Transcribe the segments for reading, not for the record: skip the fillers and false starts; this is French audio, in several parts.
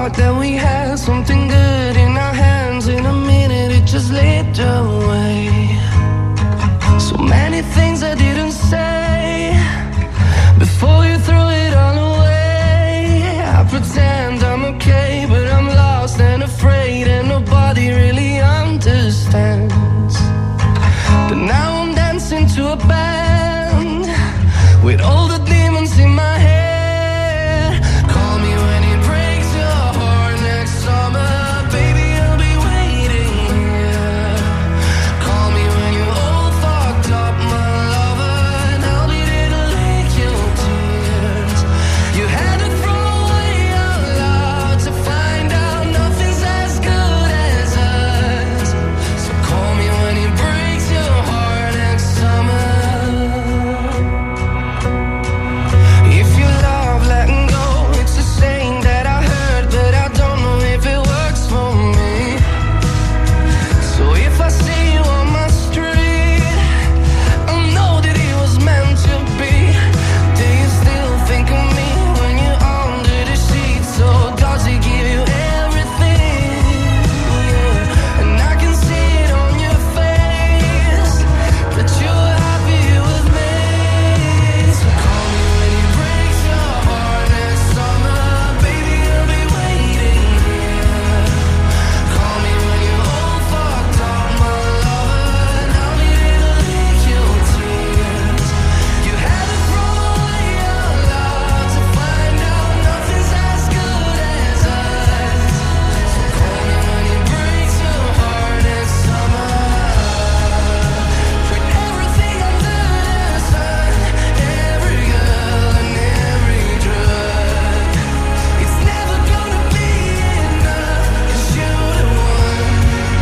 thought that we had something good in our hands. In a minute it just slipped away. So many things I didn't say before you threw it all away. I pretend I'm okay, but I'm lost and afraid, and nobody really understands. But now I'm dancing to a band with all the demons in my head. Call me when it breaks your heart next summer, baby, I'll be waiting here. Call me when you're all fucked up, my lover, and I'll be there to lick your tears. You had to throw away your love to find out nothing's as good as us. So call me when it breaks your heart next summer. If you love letting go, it's a saying that I heard, but I don't know if it works for me. So if I see you on my street, I know that it was meant to be. Do you still think of me when you're under the sheets? Or does he give you everything? Yeah. And I can see it on your face that you're happy with me. So call me when he breaks your heart next summer, baby, I'll be waiting here. Call me when you're all fucked up, my lover, and I'll be there to lick your tears. You had to throw away your love to find out nothing's as good as us. So call me when he breaks your heart next summer. With everything under the sun, every girl and every drug, it's never gonna be enough, 'cause you're the one.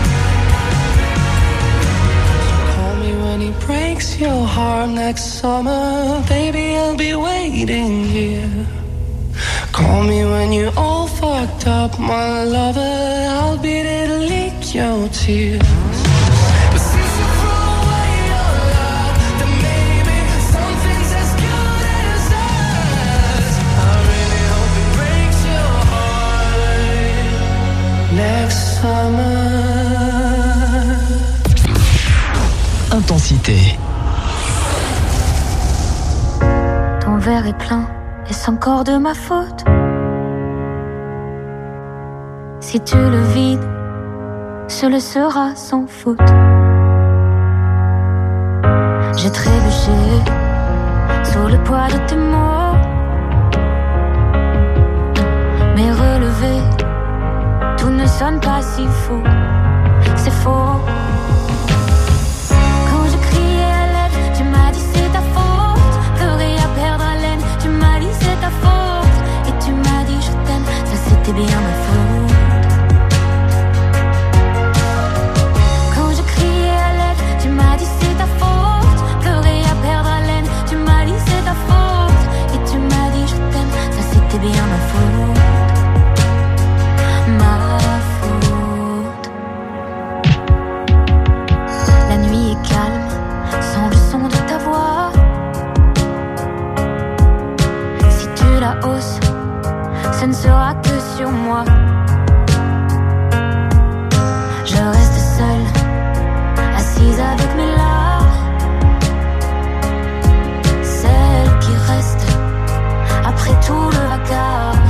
Call me when he breaks your heart next summer, baby, I'll be waiting here. Call me when you're all fucked up, my lover, I'll be there to lick your tears. But since you threw away your love, then maybe something's as good as us. I really hope it breaks your heart next summer. Intensité. Ton verre est plein, est-ce encore de ma faute? Si tu le vides, ce le sera sans faute. J'ai trébuché sous le poids de tes mots, mais relevé, tout ne sonne pas si faux. C'est faux. Quand je criais à l'aide, tu m'as dit c'est ta faute. Pleurer à perdre haleine, tu m'as dit c'est ta faute. Et tu m'as dit je t'aime, ça c'était bien ma faute. Quand je criais à l'aide, tu m'as dit c'est ta faute. Pleurer à perdre haleine, tu m'as dit c'est ta faute. Et tu m'as dit je t'aime, ça c'était bien ma faute. Ma faute. La nuit est calme, sans le son de ta voix. Si tu la hausses, ce ne sera que sur moi. Je reste seule, assise avec mes larmes. Celle qui reste après tout le vacarme.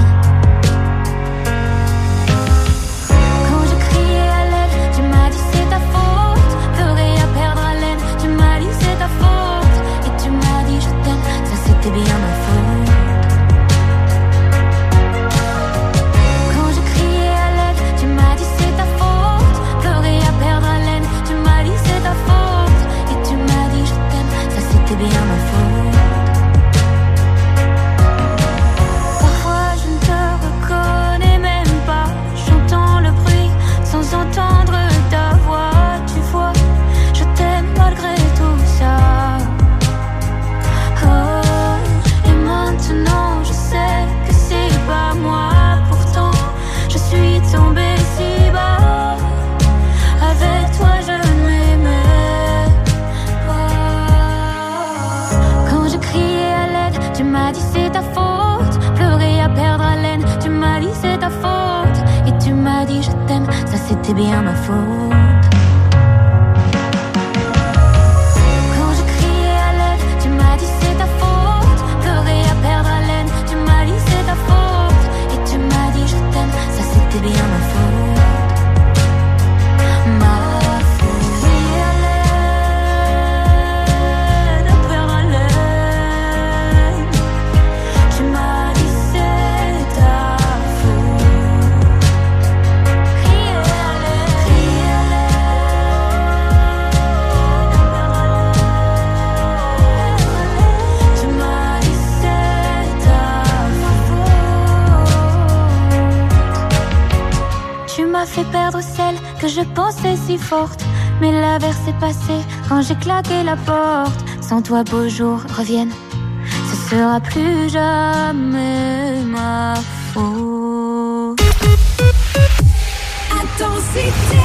Quand je criais à l'aide, tu m'as dit c'est ta faute. Pleurer à perdre haleine, tu m'as dit c'est ta faute. Et tu m'as dit je t'aime, ça c'était bien ma faute. Quand je criais à l'aide, tu m'as dit c'est ta faute. Pleurer à perdre haleine, tu m'as dit c'est ta faute. Et tu m'as dit je t'aime, ça c'était bien ma faute. Parfois bien ma faute. Bien ma faute, ma faute. Crier à l'aide, perdre haleine. Tu m'as dit c'est ta faute. Crier à l'aide, perdre haleine. Tu m'as dit c'est ta faute. Tu m'as fait perdre celle que je pensais si forte. Mais l'averse est passée quand j'ai claqué la porte. Sans toi, beaux jours reviennent. Ce sera plus jamais ma faute. Intensité.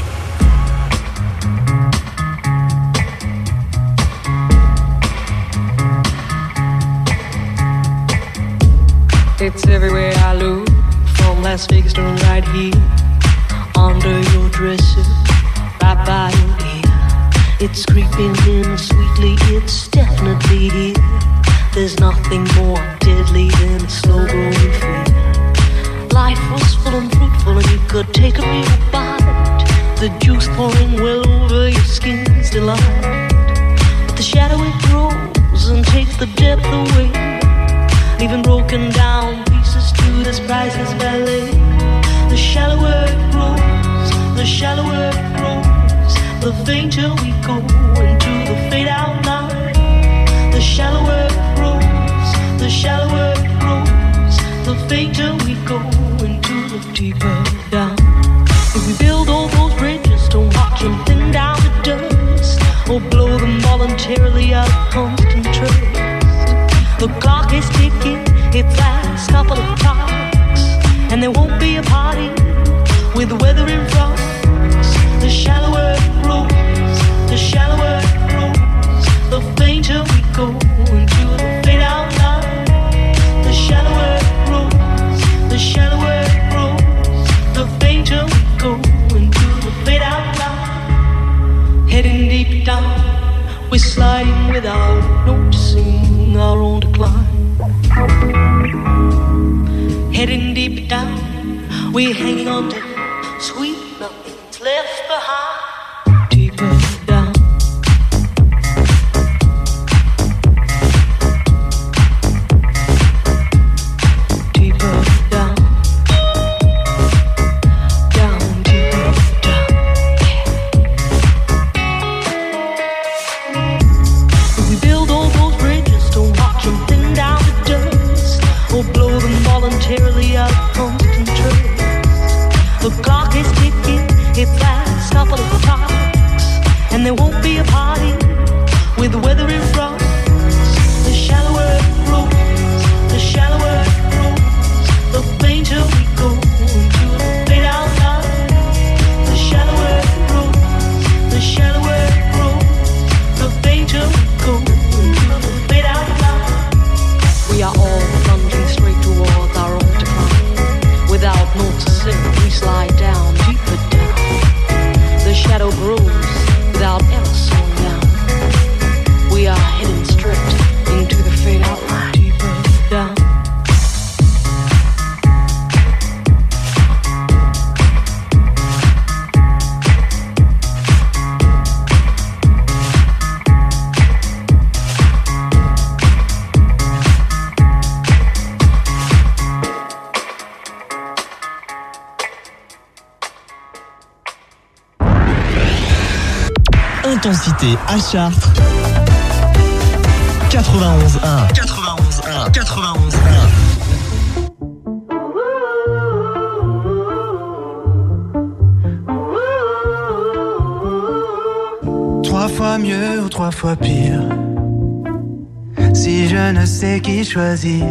It's everywhere I look. From Las Vegas to right here, under your dresser, right by your ear. It's creeping in sweetly, it's definitely here. There's nothing more deadly than a slow growing fear. Life was full and fruitful and you could take a real bite. The juice pouring well over your skin's delight. But the shadow it grows and takes the depth away, leaving broken down pieces to this priceless ballet. The shallower it grows, the shallower it grows, the fainter we go into the fade out line. The shallower it grows, the shallower it grows, the fainter we go into the deeper down. If we build all those bridges, don't watch them thin down to dust, or blow them voluntarily out of constant trust. The clock is ticking, its last couple of clocks, and there won't be a party with the weather in front. The shallower it grows, the shallower it grows, the fainter we go into the fade out line. The shallower it grows, the shallower it grows, the fainter we go into the fade out line. Heading deep down, we're sliding without noticing our own decline. Heading deep down, we're hanging on to sweet nothing's left behind. Deeper down. Deeper down. Down, deeper down. If we build all those bridges, don't watch them thin down to dust, or blow them voluntarily out of constant trust. The clock is ticking, its last couple of clocks, and there won't be a party with the weather in front. The shallower it grows, the shallower it grows, the fainter we go into the fade out line. The shallower it grows, the shallower it grows, the fainter we go into the fade out line. We are all plunging straight towards our own decline. Without noticing, we slide down, deeper down. The shadow grows without ever slowing down. We are heading straight into the fade out line. Deeper down. Intensité à Chartres 91.1 91.1 91.1. Trois fois mieux ou trois fois pire, si je ne sais qui choisir,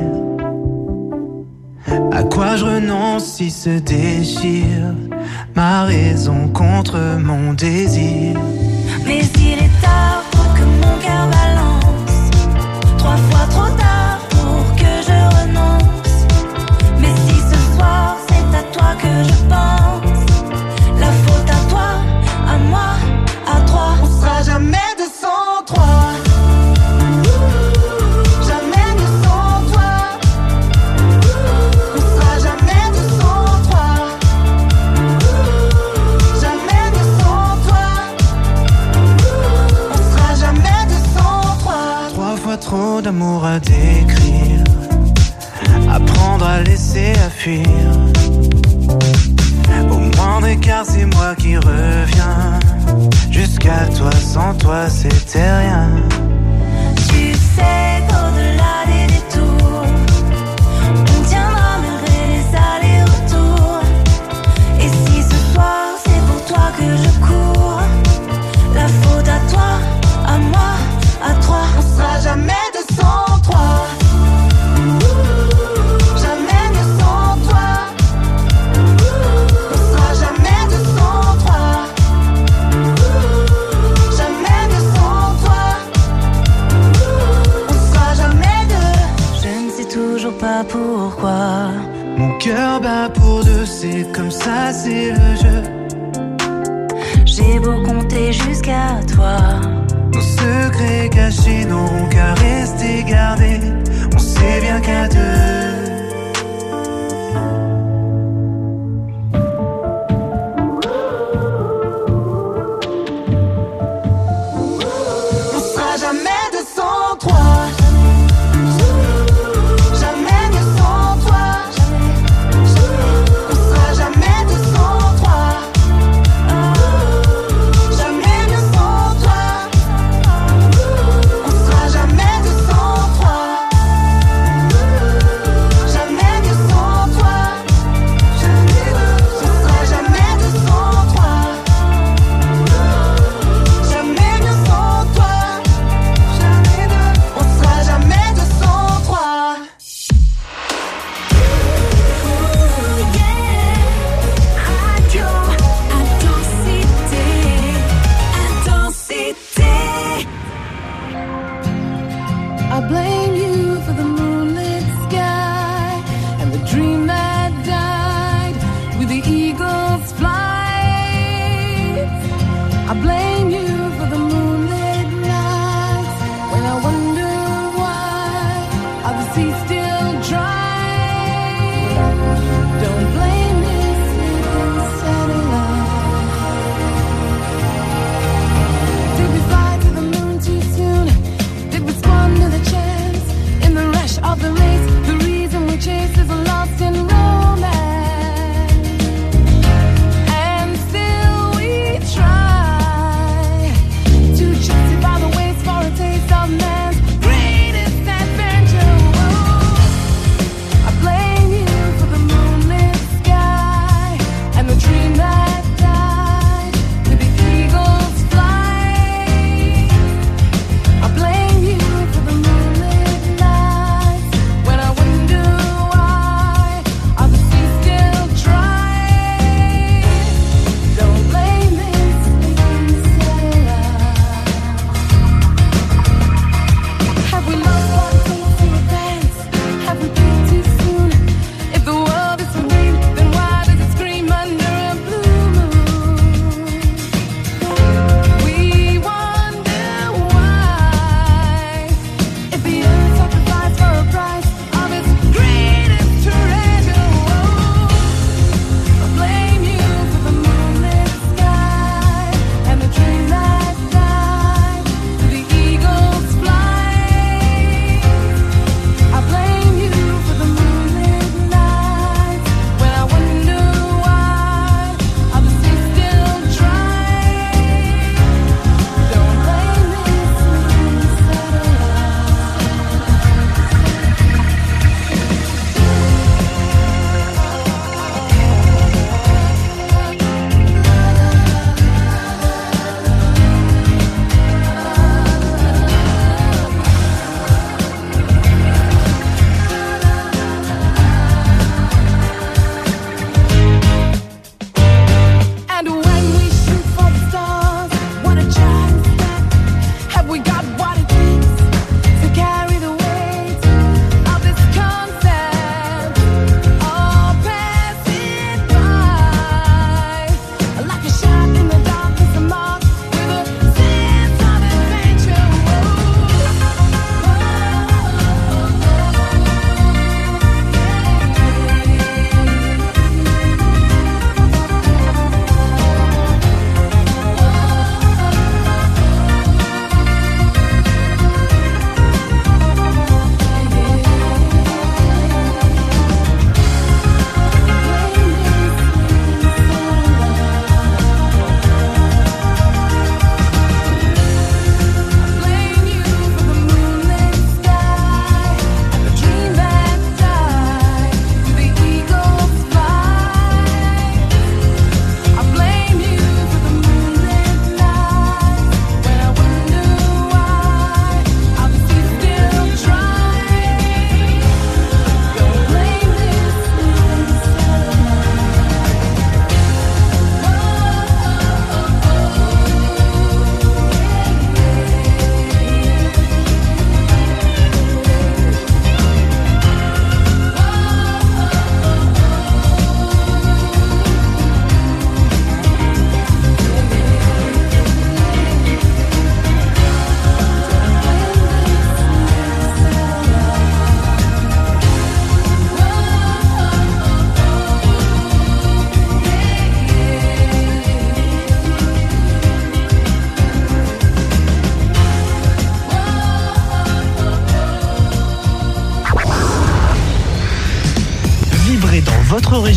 à quoi je renonce si se déchire ma raison contre mon désir. Mais il est tard pour que mon cœur balance, trois fois trop tard pour que je renonce. Mais si ce soir c'est à toi que je pense, la faute fuir. Au moindre écart, c'est moi qui reviens. Jusqu'à toi, sans toi, c'était rien. Tu sais qu'au-delà des détours, on tiendra malgré les allers-retours. Et si ce soir c'est pour toi que je cours, la faute à toi, à moi, à trois. On sera jamais deux sans toi. Jamais mieux sans toi. On sera jamais deux sans toi. Jamais mieux sans toi. On sera jamais deux. Je ne sais toujours pas pourquoi. Mon cœur bat pour deux, c'est comme ça, c'est le jeu. J'ai beau compter jusqu'à toi. Nos secrets cachés n'auront qu'à rester gardés. On sait bien qu'à deux. On sera jamais deux sans toi. Jamais mieux sans toi. On sera jamais deux sans toi. Jamais mieux sans toi. On sera jamais deux sans toi.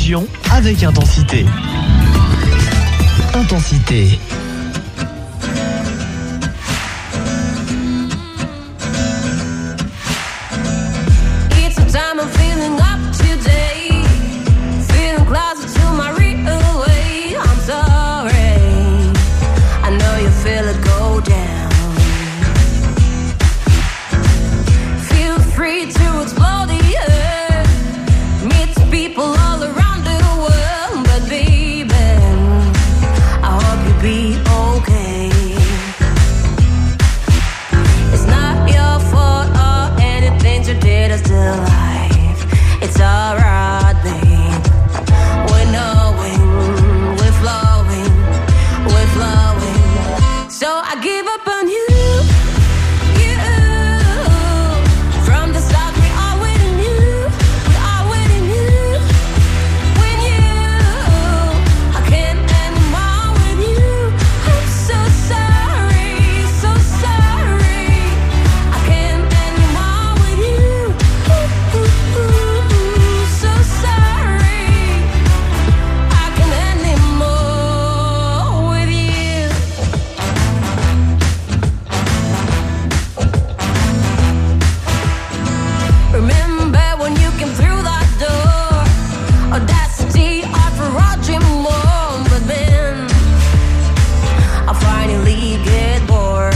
région avec Intensité. Intensité. It's a time I'm feeling up today, feeling closer to my real way. I'm sorry, I know you feel it go down. Feel free to explore the earth, meet people all around the world. But baby, I hope you be okay. It's not your fault or anything you did is still alive. It's alright, babe. We're knowing, we're flowing, we're flowing. So I give up on you. From the start, we are waiting you. We are waiting you. When I can't anymore with you. I'm so sorry, so sorry. I can't anymore with you. So sorry. I can't anymore with you. Remember when you came through that door? Audacity, art for a dream more. But then I finally get bored.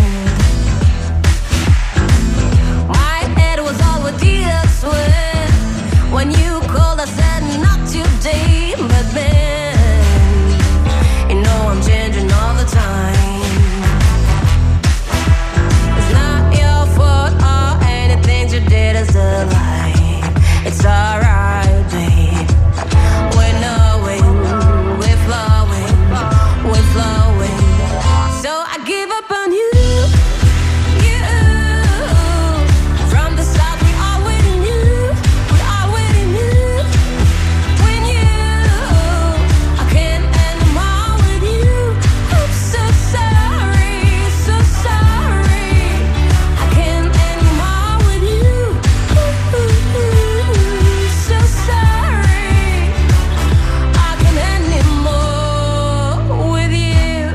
My head was all with the sweat. When you called, I said not today. But man, you know I'm changing all the time. It's not your fault or anything you did is a lie. It's alright, babe. We're knowing, we're flowing, we're flowing. So I give up on you. From the start, we are waiting you. We are waiting you. When I can't anymore with you. I'm so sorry, so sorry. I can't anymore with you. So sorry. I can't anymore with you.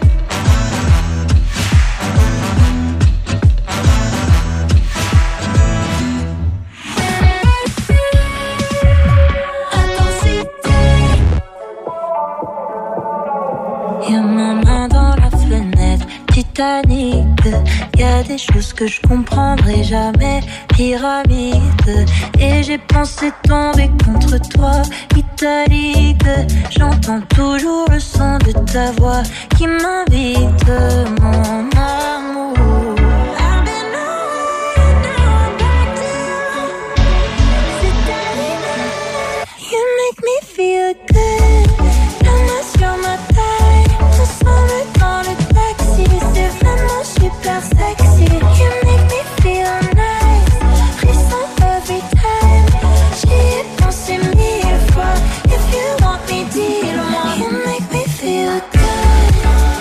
Y'a ma main dans la fenêtre, Titanic. Y'a des choses que je comprendrai jamais, pyramide. Et j'ai pensé tomber contre toi, italique. J'entends toujours le son de ta voix qui m'invite, mon amour. I've been away, now I'm back to c'est terminé. You make me feel good. La main sur ma taille, ensemble dans le taxi. C'est vraiment super sexy. You make me feel nice. Frisson every time. J'y ai pensé 1000 fois. If you want me, dis-le-moi. You make me feel good.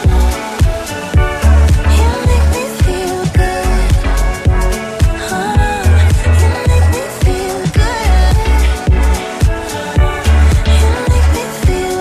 You make me feel good. You make me feel good. You make me feel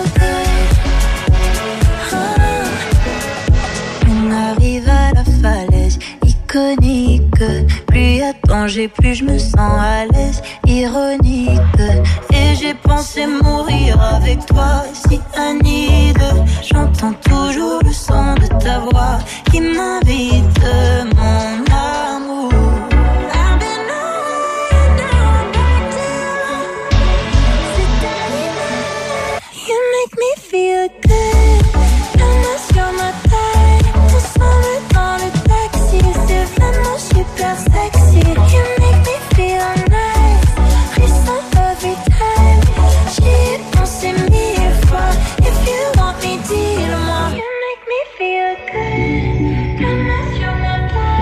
good. On arrive à la falaise iconique. Plus y a danger, plus je me sens à l'aise. Ironique. Et j'ai pensé mourir avec toi, cyanide. J'entends toujours le son de ta voix qui m'invite, mon amour. I've been away, now I'm back to c'est terminé. You make me feel good. La main sur ma taille, ensemble dans le taxi. C'est vraiment super sexy. You make me feel nice. Frisson every time. J'y ai pensé 1000 fois. If you want me, dis-le-moi. You make me feel good. La main sur ma taille.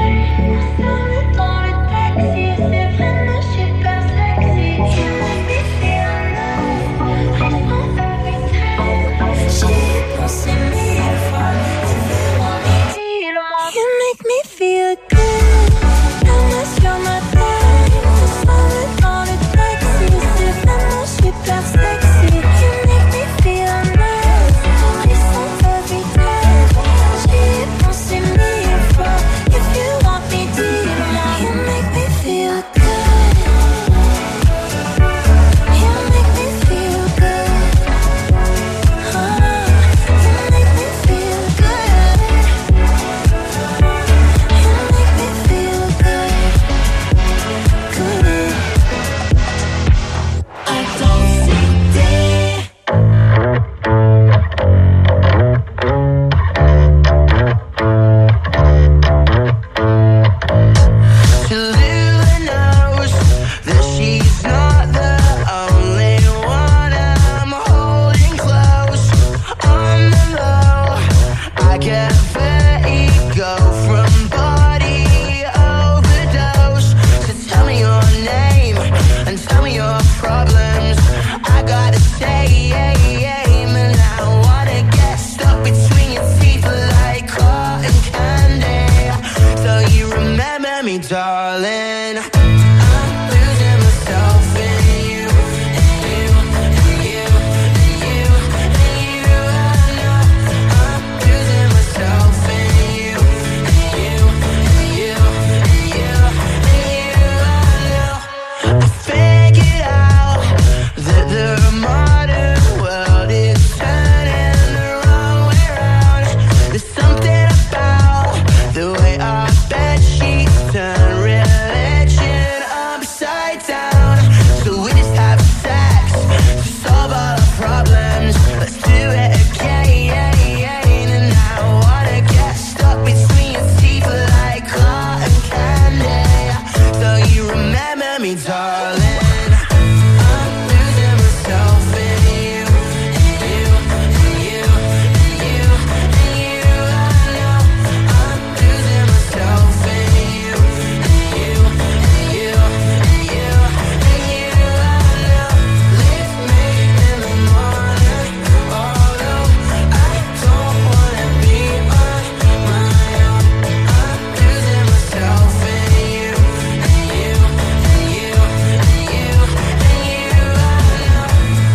game, and I wanna get stuck between your teeth like cotton candy. So you remember me, darling. I'm losing myself in you, and you, and you, and you, and you. I know I'm losing myself in you, and you, and you, and you, and you. I know I figured out that the modern world is turning the wrong way round. There's something about the way our bed sheets turn religion upside down. So we just have sex to solve all our problems. Let's do it again, and I wanna get stuck between your teeth like cotton candy. So you remember me, darling. I'm losing myself in you, and you, and you, and you, and you. I know I'm losing myself in you, and you, and you, and you, and you. I know. Leave me in the morning, although I don't wanna be on my own. I'm losing myself in you, and you, and you, and you, and you. I know.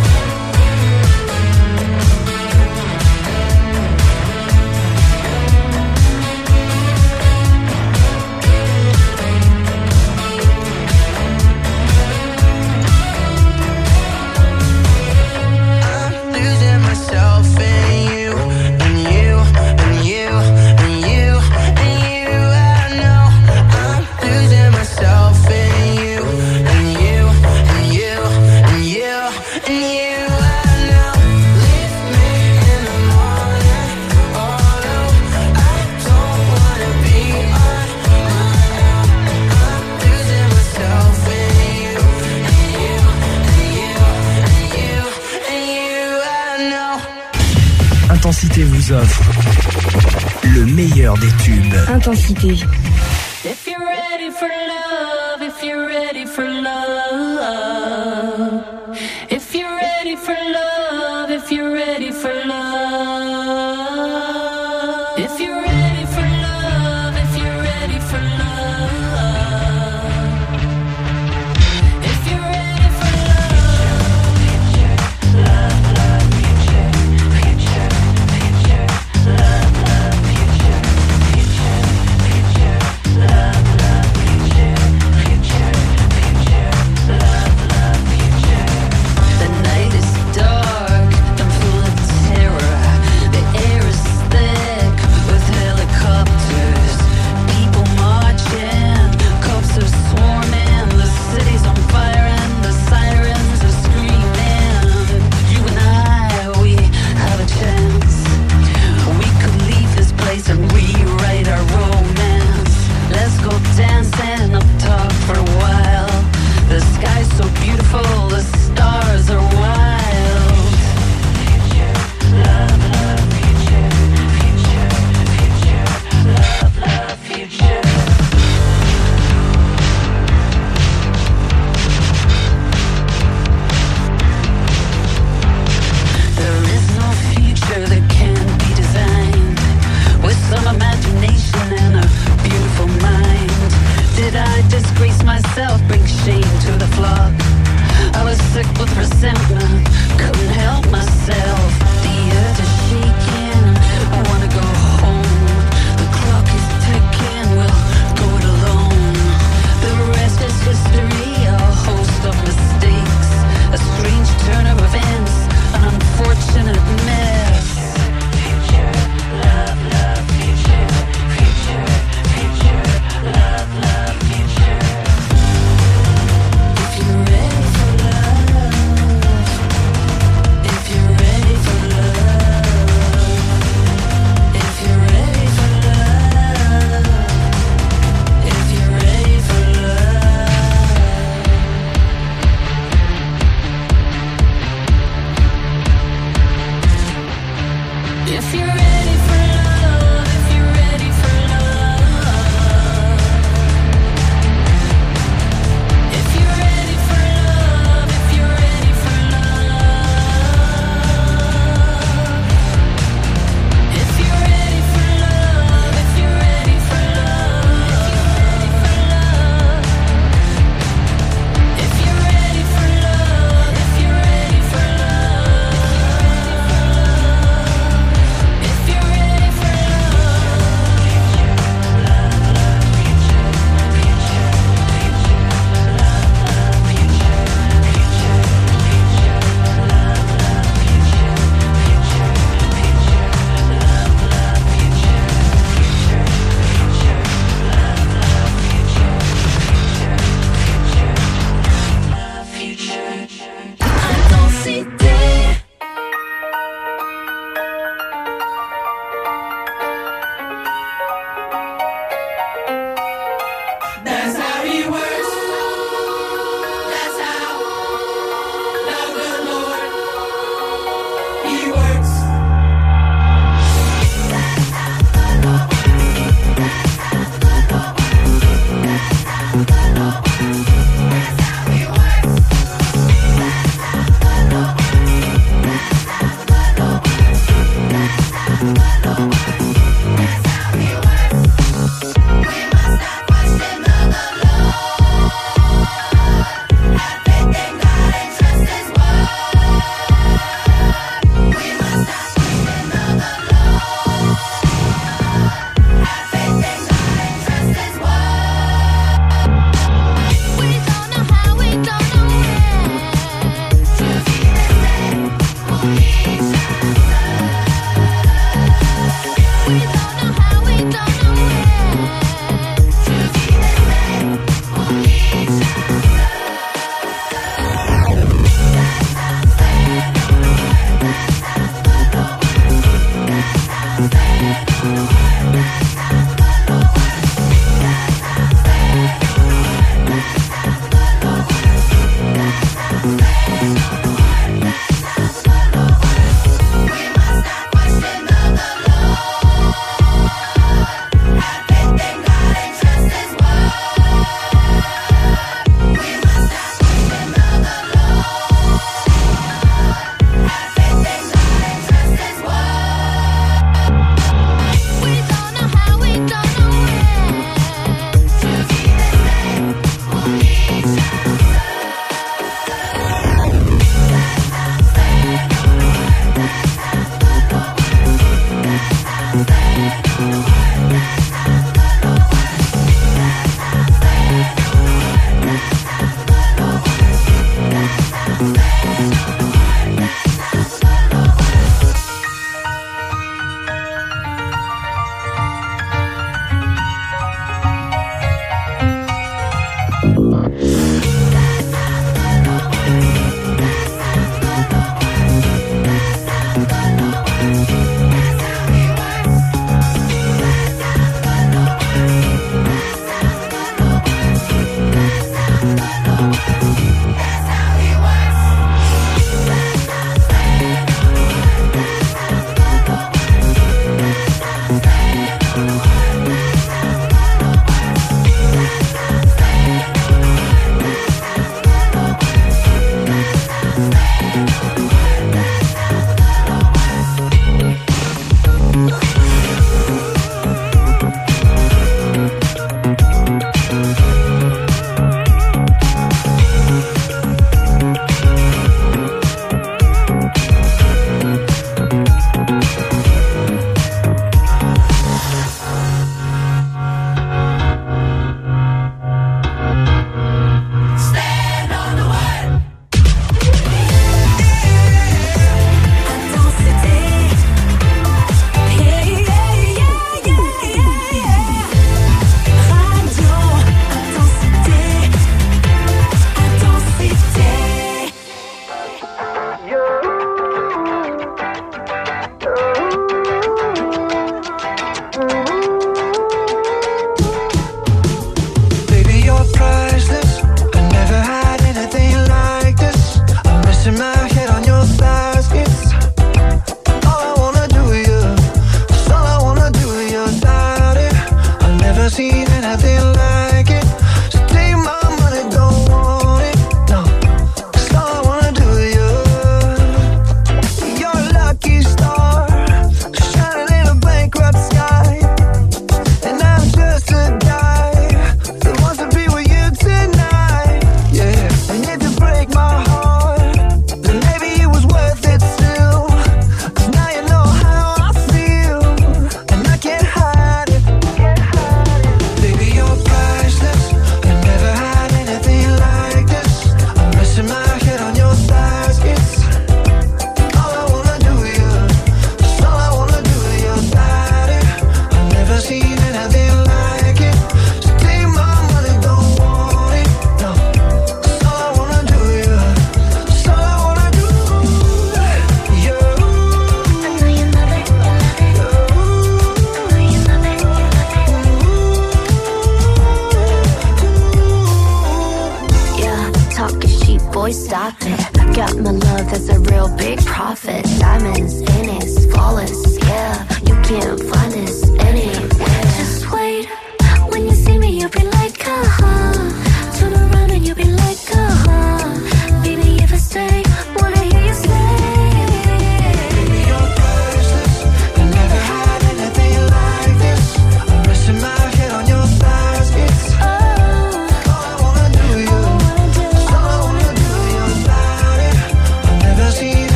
I'm losing myself in you, and you, and you, and you, and you. I know I'm losing myself in you, and you, and you, and you, and you. I know. Leave me in the morning, although I don't wanna be on my own. I'm losing myself in you, and you, and you, and you, and you. I know. Intensité vous offre le meilleur des tubes. Intensité. If you're ready for love, if you're ready for love, if you're ready for love, if you're ready for love, if you're ready for love, if you're ready for love, if you're ready for the night is dark, I'm full of terror.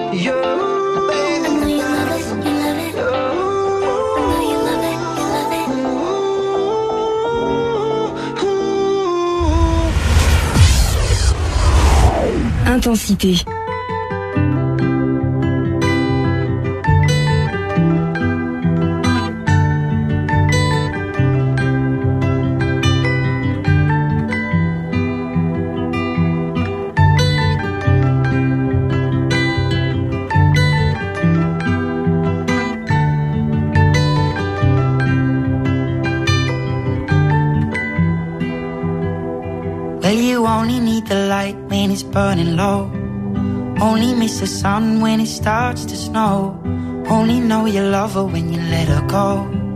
You, baby. I know you love it, you love it. I know you love it, you love it. Intensité. Well, you only need the light when it's burning low. Only miss the sun when it starts to snow. Only know you love her when you let her go.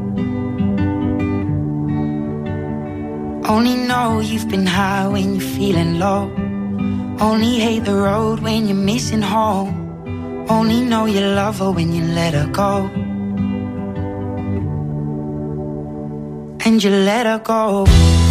Only know you've been high when you're feeling low. Only hate the road when you're missing home. Only know you love her when you let her go. And you let her go.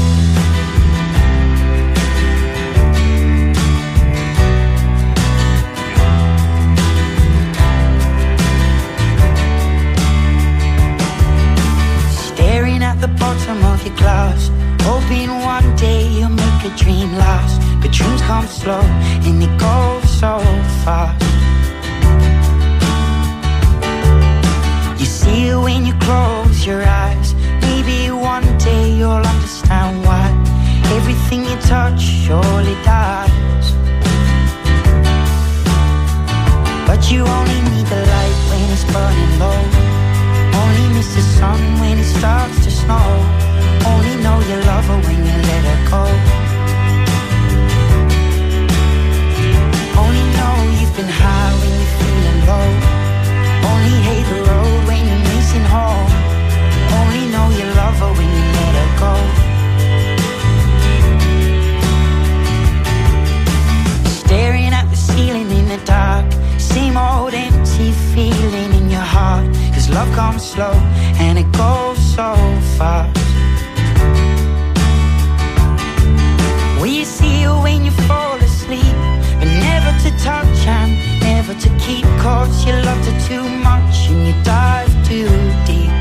The bottom of your glass, hoping one day you'll make a dream last. But dreams come slow and they go so fast. You see it when you close your eyes. Maybe one day you'll understand why everything you touch surely dies. But you only need the light when it's burning low. Only miss the sun when it starts to snow. Only know you love her when you let her go. Only know you've been high when you're feeling low. Only hate the road when you're missing home. Only know you love her when you let her go. Staring at the ceiling in the dark. Same old empty feeling in your heart. Cause love comes slow and it goes so fast. Will you see her when you fall asleep? But never to touch and never to keep. Cause you loved her too much and you dive too deep.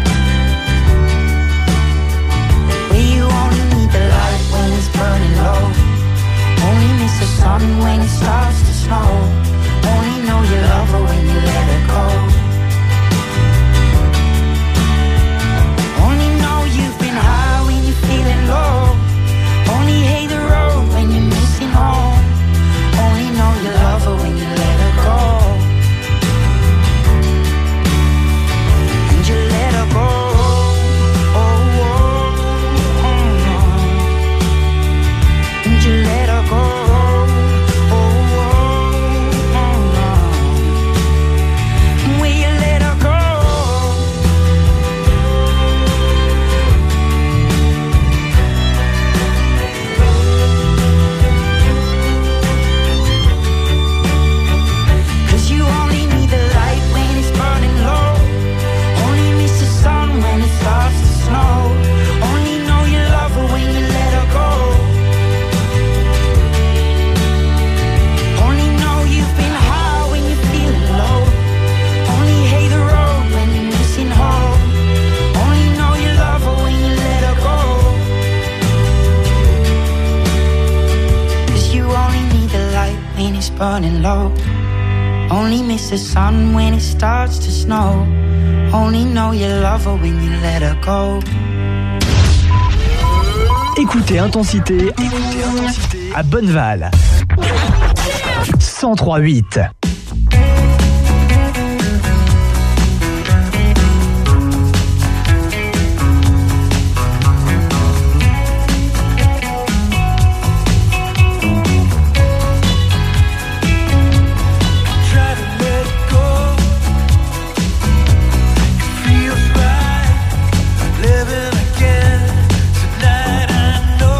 Will you only need the light when it's burning low? Only miss the sun when it starts to snow. Only know you love her when you let her go. Only know you've been high when you're feeling low. Only hate the road when you're missing home. Only know you love her when you let her go. And you let her go. Oh, oh, oh. And you let her go. Burning low. Only miss the sun when it starts to snow. Only know you love her when you let her go. Écoutez Intensité à Bonneval 103.8.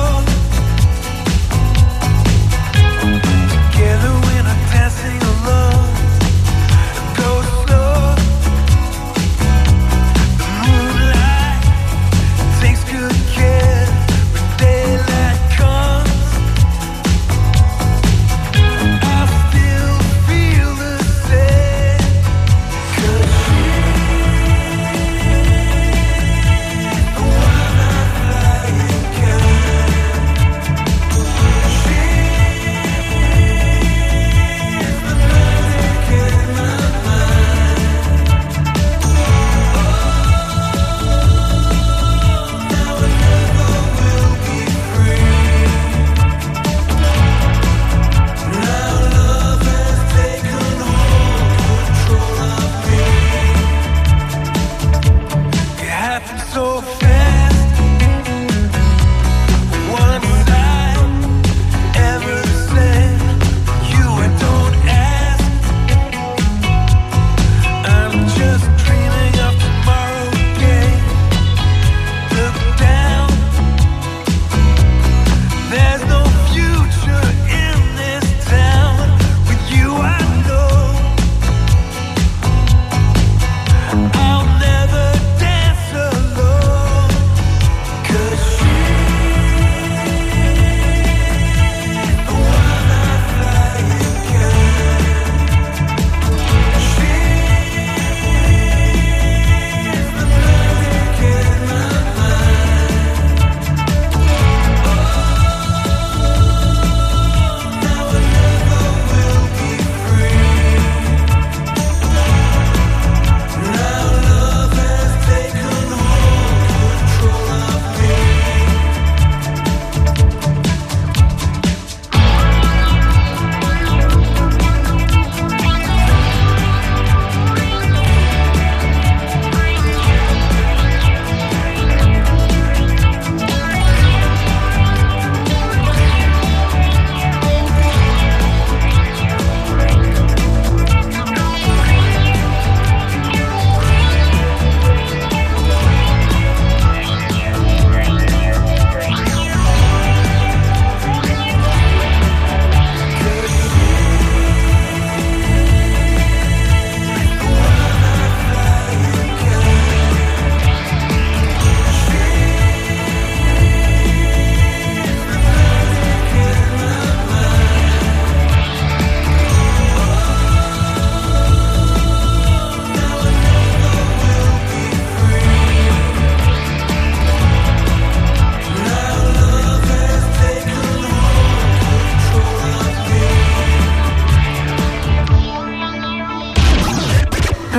Together when I'm dancing alone.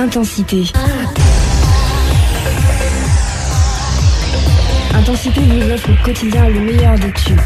Intensité. Intensité vous offre au quotidien le meilleur des tubes.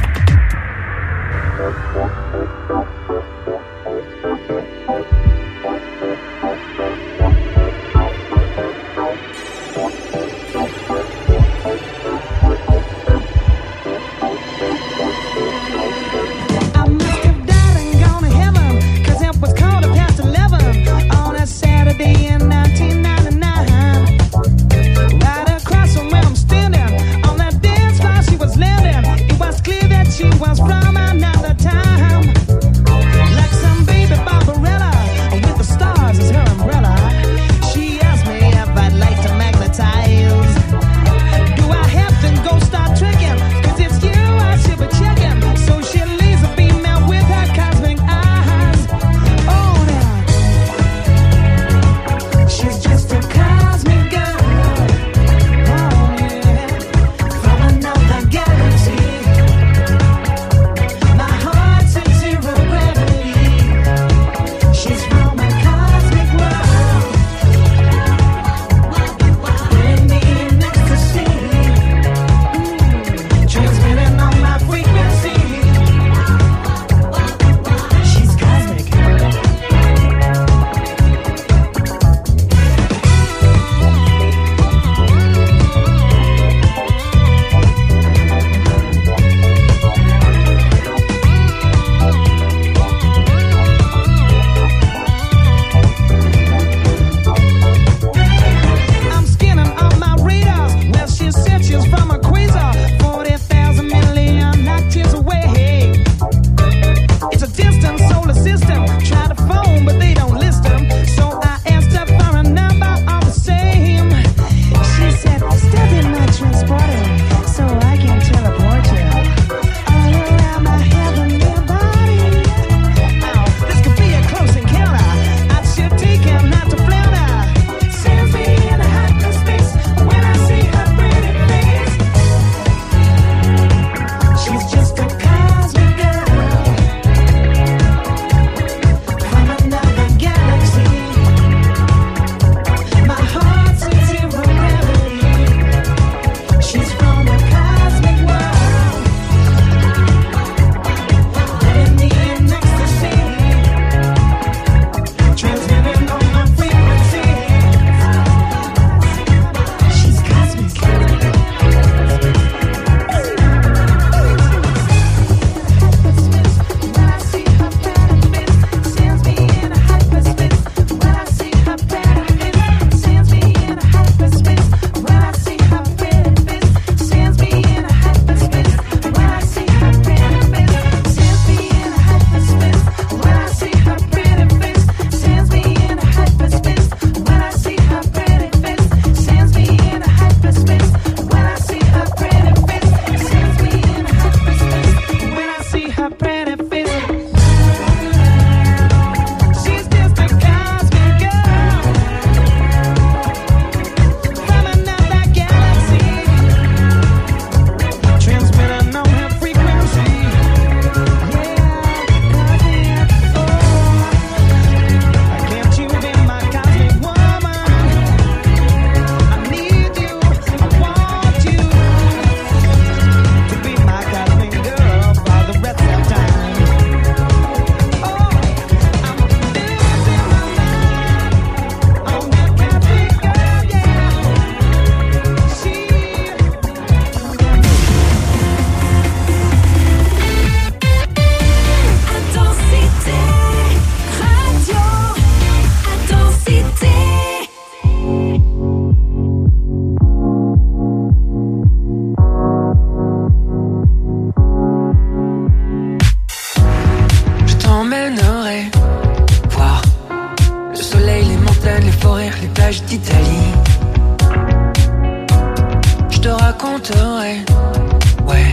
raconterai, ouais,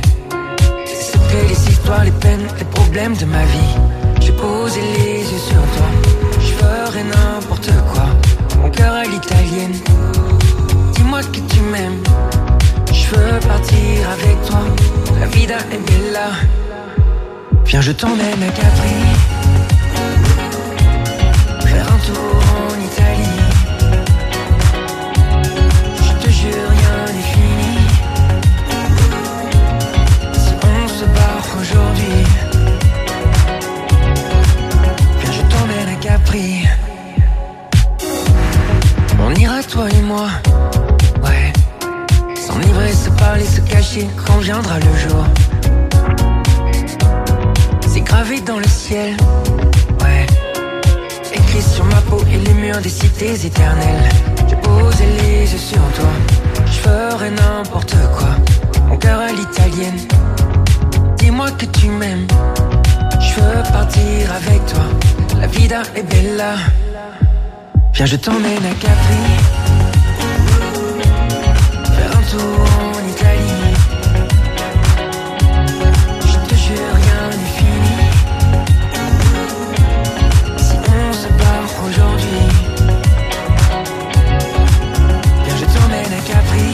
ces secrets, les histoires, les peines, les problèmes de ma vie. J'ai posé les yeux sur toi, je ferai n'importe quoi. Mon cœur à l'italienne, dis-moi que tu m'aimes. Je veux partir avec toi, la vida è bella. Viens, je t'emmène à Capri, faire un tour en Italie. toi et moi. Ouais. S'enivrer, se parler, se cacher quand viendra le jour. C'est gravé dans le ciel. Ouais. Écrit sur ma peau et les murs des cités éternelles. J'ai posé les yeux sur toi. Je ferai n'importe quoi. Mon cœur à l'italienne. Dis-moi que tu m'aimes. Je veux partir avec toi. La vida est bella. Viens, je t'emmène à Capri. Faire un tour en Italie. Je te jure, rien n'est fini. Si on se barre aujourd'hui. Viens, je t'emmène à Capri.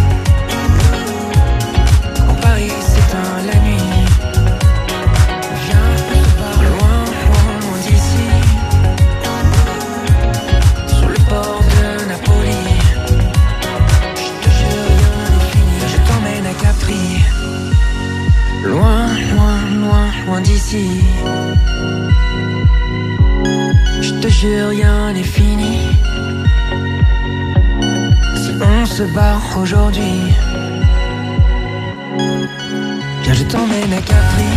Quand Paris s'éteint la nuit. Viens, on se barre loin, loin, loin d'ici. Sur le port de Napoli. Je te jure, rien n'est fini. Je t'emmène à Capri. Loin, loin, loin, loin d'ici. Je te jure, rien n'est fini. Si on se barre aujourd'hui. Viens, je t'emmène à Capri.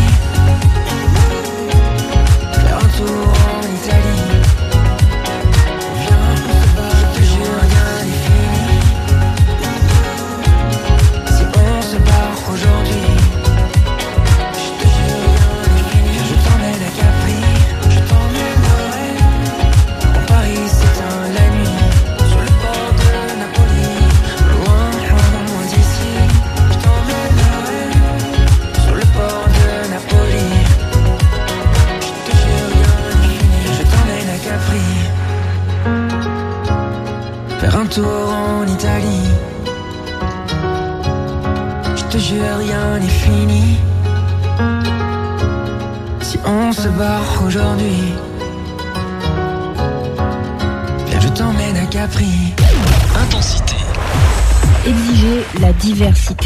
Faire un tour en Italie. Viens, on se barre, je te jure, rien n'est fini. Si on se barre aujourd'hui. Je te jure, rien n'est fini. Viens, je t'emmène à Capri. Je t'emmènerai. Quand Paris s'éteint la nuit. Sur le bord de Napoli. Loin, loin, loin d'ici. Je t'emmènerai. Sur le port de Napoli. Je te jure, rien n'est fini. Je t'emmène à Capri. Faire un tour en Italie. Je te jure, rien n'est fini. Si on se barre aujourd'hui. Viens, je t'emmène à Capri. Intensité. Exiger la diversité.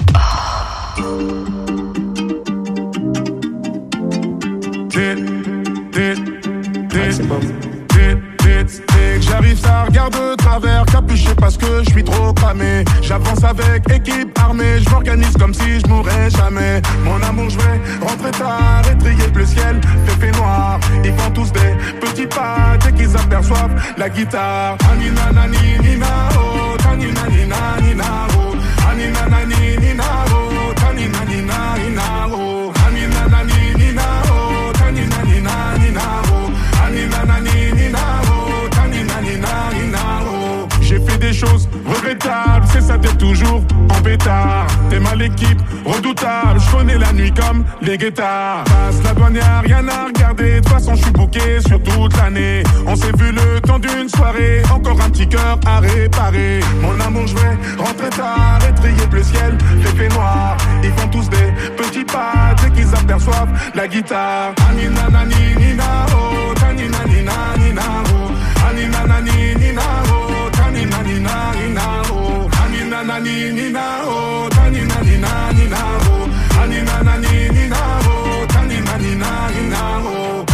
J'arrive tard, regarde de travers, capuché parce que je suis trop cramé. J'avance avec équipe armée, je m'organise comme si je mourrais jamais. Mon amour, je vais rentrer tard, étrier le ciel, fait noir. Ils font tous des petits pas dès qu'ils aperçoivent la guitare. Anina nani nina oh, tanina nina nina oh, anina nani nina oh, tanina nina nina oh, anina nani nina oh, tanina nina nina oh, anina nani nina oh, tanina nina nina oh. J'ai fait des choses regrettables, c'est ça t'es toujours en pétard. T'es mal l'équipe, redoutable, je connais la nuit comme les guettards. Passe la douane, y'a rien à regarder, de toute façon je suis booké sur toute l'année. On s'est vu le temps d'une soirée, encore un petit cœur à réparer. Mon amour, je vais rentrer tard, étrier le ciel, fait noir. Ils font tous des petits pas dès qu'ils aperçoivent la guitare. Anina nani nina oh, tanina nina nina oh, anina nani nina oh, tanina nina nina oh, anina nani nina oh, tanina nina nina oh, anina nani nina oh, tanina nina nina oh.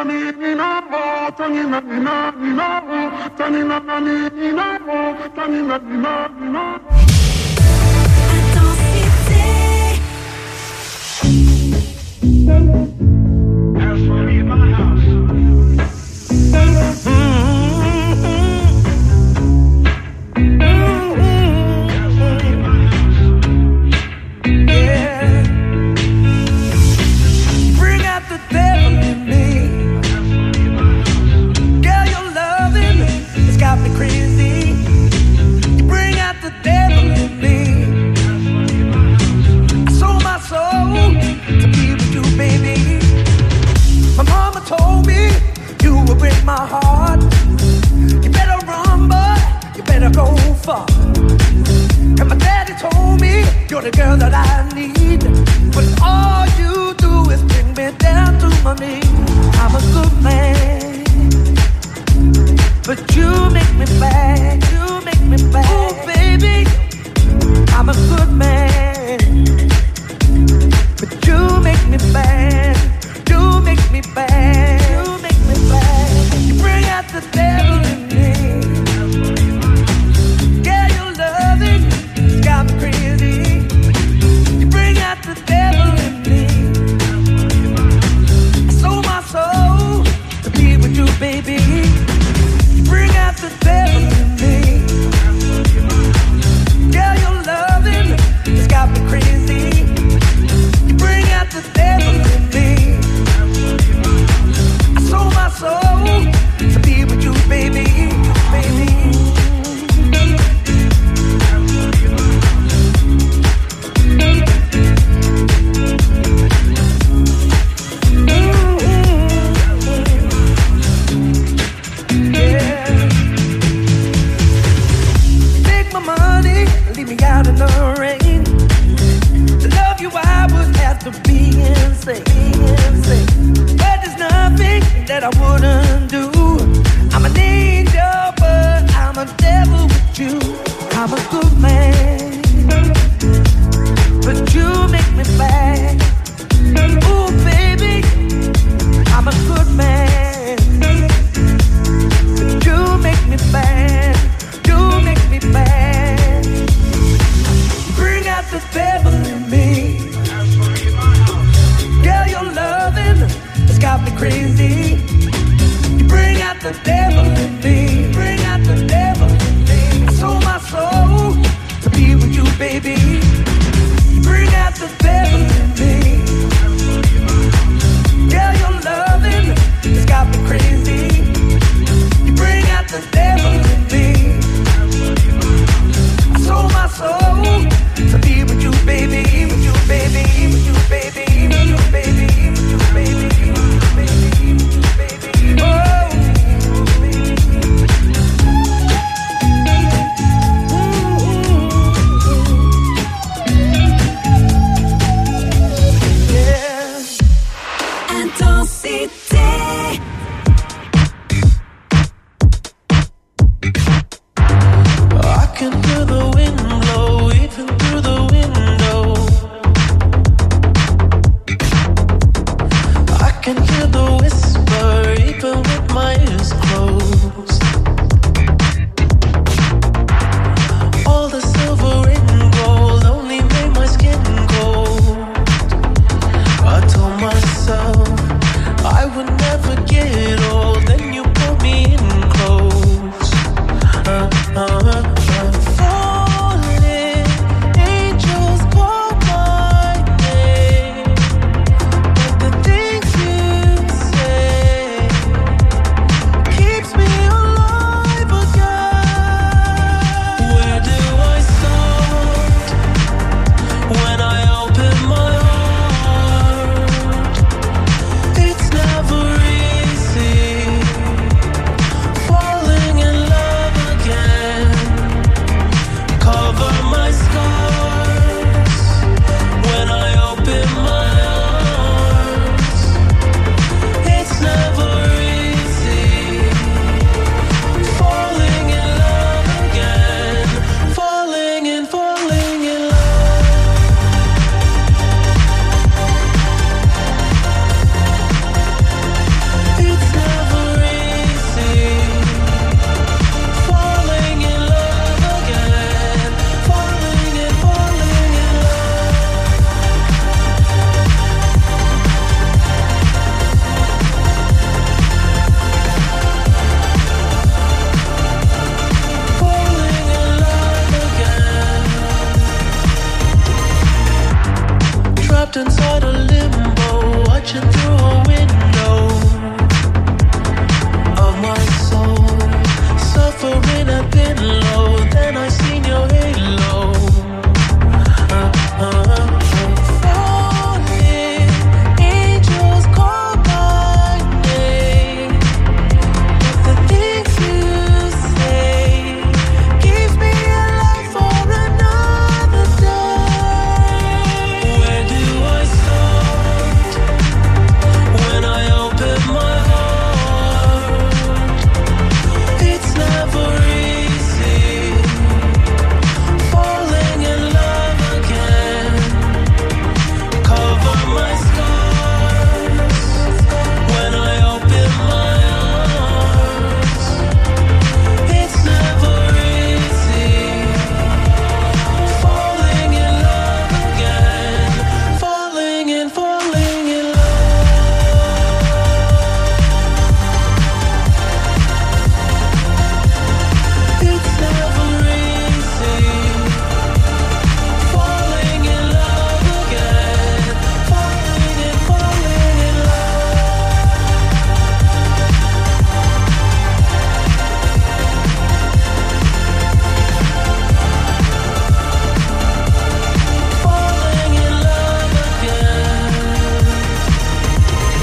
I would never give